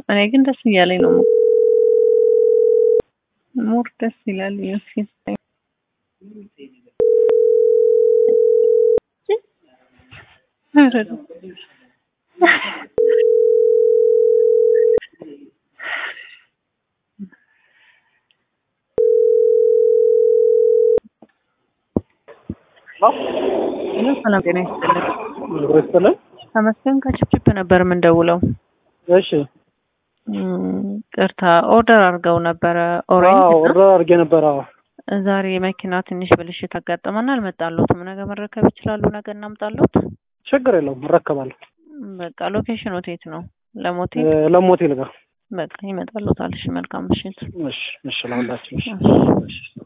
እኔ ግን ደስ እያለኝ ነው። ሞር ደስ ይላል ይመስል ሰላም ጤና ይስጥልኝ። ተመስገን ከችፕችፕ ነበር የምንደውለው። እሺ ቅርታ ኦርደር አድርገው ነበረ። ኦርደር አድርጌ ነበር። ዛሬ መኪና ትንሽ ብልሽት አጋጠመናል። አልመጣለሁትም። ነገ መረከብ ይችላሉ? ነገ እናምጣለሁት። ችግር የለውም እረከባለሁ። በቃ ሎኬሽኑ የት ነው? ለሞቴል ጋር በቃ ይመጣልዎታል። እሺ መልካም ምሽት። እሺ ለሁላችን።